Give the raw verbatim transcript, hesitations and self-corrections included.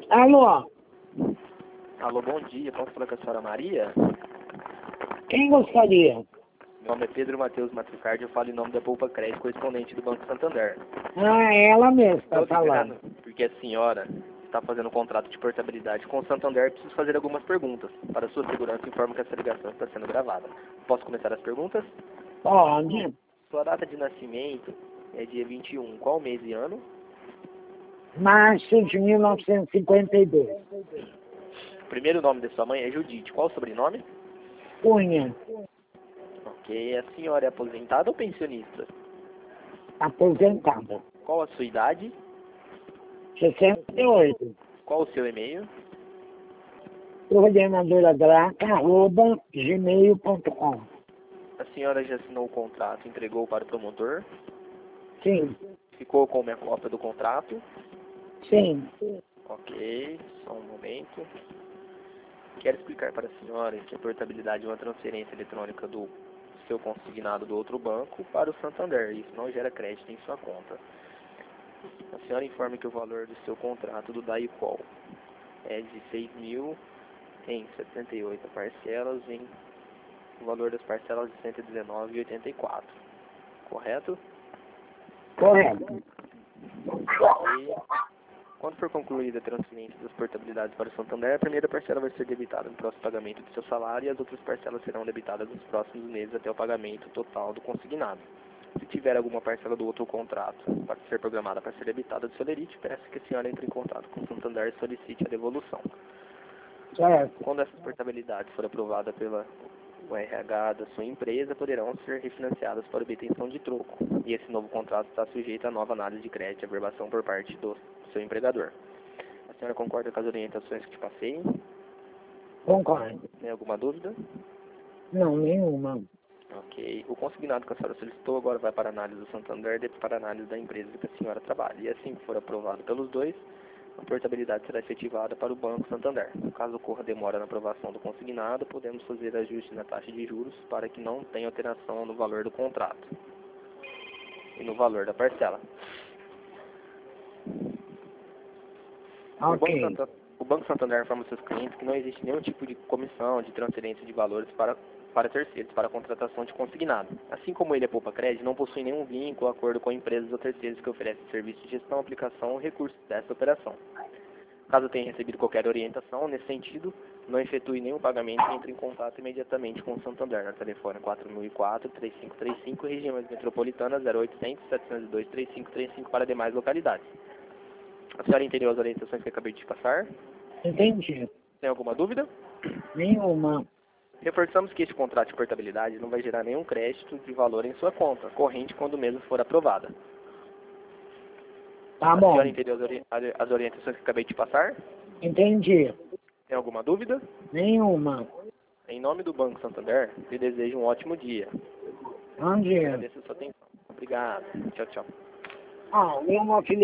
Alô? Alô, bom dia. Posso falar com a senhora Maria? Quem gostaria? Meu nome é Pedro Matheus Matricardi, eu falo em nome da Poupa Crédito, correspondente do Banco Santander. Ah, é ela mesma está Estou falando. ligando porque a senhora está fazendo um contrato de portabilidade com o Santander e preciso fazer algumas perguntas. Para sua segurança, informo que essa ligação está sendo gravada. Posso começar as perguntas? Pode. Sua data de nascimento é dia vinte e um. Qual mês e ano? Março de mil novecentos e cinquenta e dois. O primeiro nome de sua mãe é Judite. Qual o sobrenome? Cunha. Ok. A senhora é aposentada ou pensionista? Aposentada. Qual a sua idade? sessenta e oito. Qual o seu e-mail? Coordenadora Graca, arroba, gmail ponto com. A senhora já assinou o contrato e entregou para o promotor? Sim. Ficou com uma cópia do contrato? Sim. Ok, só um momento. Quero explicar para a senhora que a portabilidade é uma transferência eletrônica do seu consignado do outro banco para o Santander. Isso não gera crédito em sua conta. A senhora informa que o valor do seu contrato do DAICOL é de seis mil em setenta e oito parcelas, em o valor das parcelas de cento e dezenove reais e oitenta e quatro centavos. Correto? Correto. E quando for concluída a transferência das portabilidades para o Santander, a primeira parcela vai ser debitada no próximo pagamento do seu salário e as outras parcelas serão debitadas nos próximos meses até o pagamento total do consignado. Se tiver alguma parcela do outro contrato para ser programada para ser debitada do seu lerite, peço que a senhora entre em contato com o Santander e solicite a devolução. Certo. Quando essas portabilidades forem aprovadas pela o R H da sua empresa, poderão ser refinanciadas para obtenção de troco. E esse novo contrato está sujeito a nova análise de crédito e averbação por parte do seu empregador. A senhora concorda com as orientações que te passei? Concordo. Tem alguma dúvida? Não, nenhuma. Ok. O consignado que a senhora solicitou agora vai para a análise do Santander e depois para a análise da empresa que a senhora trabalha. E assim que for aprovado pelos dois, a portabilidade será efetivada para o Banco Santander. Caso ocorra demora na aprovação do consignado, podemos fazer ajuste na taxa de juros para que não tenha alteração no valor do contrato e no valor da parcela. O Banco, Ok. Santa, o Banco Santander informa aos seus clientes que não existe nenhum tipo de comissão de transferência de valores para, para terceiros, para a contratação de consignado. Assim como ele é Poupa Crédito, não possui nenhum vínculo ou acordo com empresas ou terceiros que oferecem serviço de gestão, aplicação ou recursos dessa operação. Caso tenha recebido qualquer orientação nesse sentido, não efetue nenhum pagamento e entre em contato imediatamente com o Santander no telefone quatro mil e quatro, três cinco três cinco, regiões metropolitanas zero oitocentos, setecentos e dois, três cinco três cinco para demais localidades. A senhora entendeu as orientações que eu acabei de te passar? Entendi. Tem alguma dúvida? Nenhuma. Reforçamos que este contrato de portabilidade não vai gerar nenhum crédito de valor em sua conta corrente quando o mesmo for aprovada. Tá A bom. senhora entendeu as, ori as orientações que eu acabei de te passar? Entendi. Tem alguma dúvida? Nenhuma. Em nome do Banco Santander, lhe desejo um ótimo dia. Bom dia. Agradeço a sua atenção. Obrigado. Tchau, tchau. Ah, meu filho.